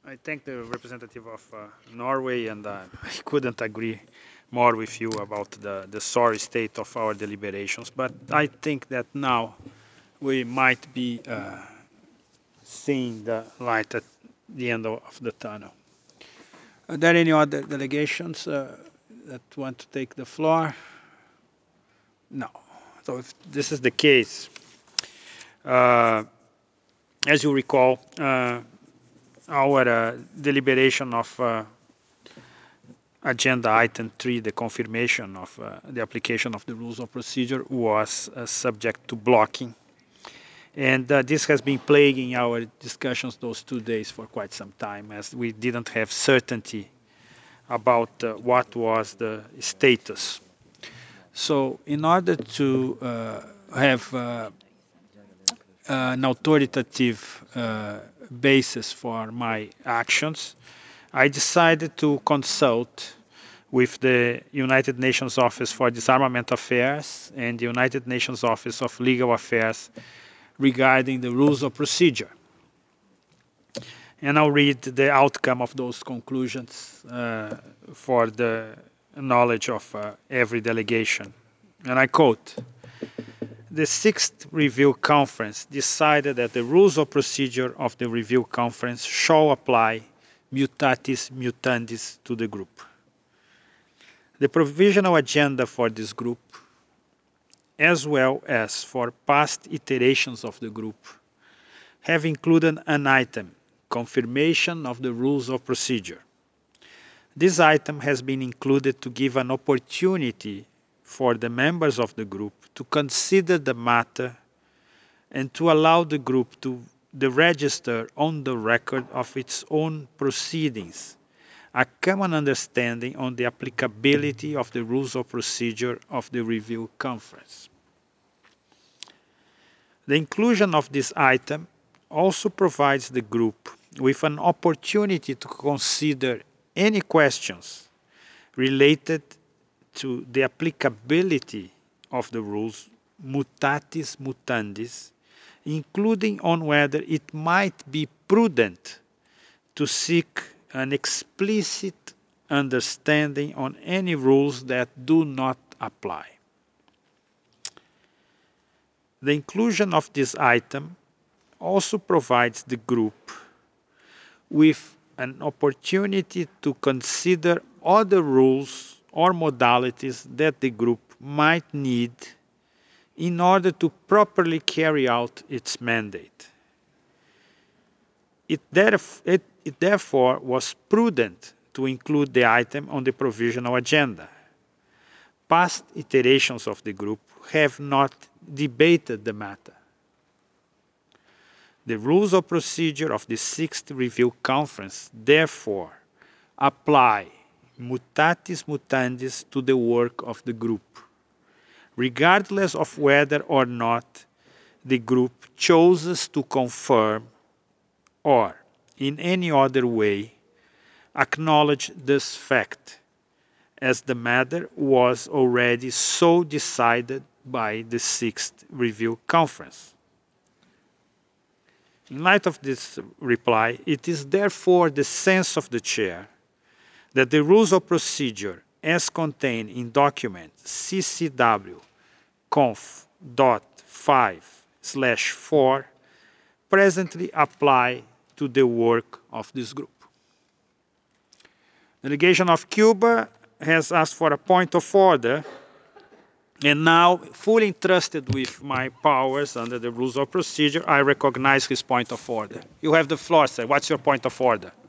I thank the representative of Norway, and I couldn't agree more with you about the sorry state of our deliberations. But I think that now we might be seeing the light at the end of the tunnel. Are there any other delegations that want to take the floor? No. So if this is the case, uh, as you recall, our deliberation of agenda item 3, the confirmation of the application of the rules of procedure, was subject to blocking. And this has been plaguing our discussions those 2 days for quite some time, as we didn't have certainty about what was the status. So in order to have an authoritative basis for my actions, I decided to consult with the United Nations Office for Disarmament Affairs and the United Nations Office of Legal Affairs regarding the rules of procedure. And I'll read the outcome of those conclusions for the knowledge of every delegation. And I quote, "The Sixth Review Conference decided that the rules of procedure of the Review Conference shall apply mutatis mutandis to the group. The provisional agenda for this group, as well as for past iterations of the group, have included an item, confirmation of the rules of procedure. This item has been included to give an opportunity for the members of the group to consider the matter and to allow the group to register on the record of its own proceedings a common understanding on the applicability of the rules of procedure of the review conference. The inclusion of this item also provides the group with an opportunity to consider any questions related to the applicability of the rules mutatis mutandis, including on whether it might be prudent to seek an explicit understanding on any rules that do not apply. The inclusion of this item also provides the group with an opportunity to consider other rules or modalities that the group might need in order to properly carry out its mandate. It therefore was prudent to include the item on the provisional agenda. Past iterations of the group have not debated the matter. The rules of procedure of the Sixth Review Conference therefore apply mutatis mutandis to the work of the group, regardless of whether or not the group chooses to confirm or, in any other way, acknowledge this fact, as the matter was already so decided by the Sixth Review Conference. In light of this reply, it is therefore the sense of the Chair that the rules of procedure as contained in document CCW conf.5/4 presently apply to the work of this group. Delegation of Cuba has asked for a point of order, and now, fully entrusted with my powers under the rules of procedure, I recognize his point of order. You have the floor, sir. What's your point of order?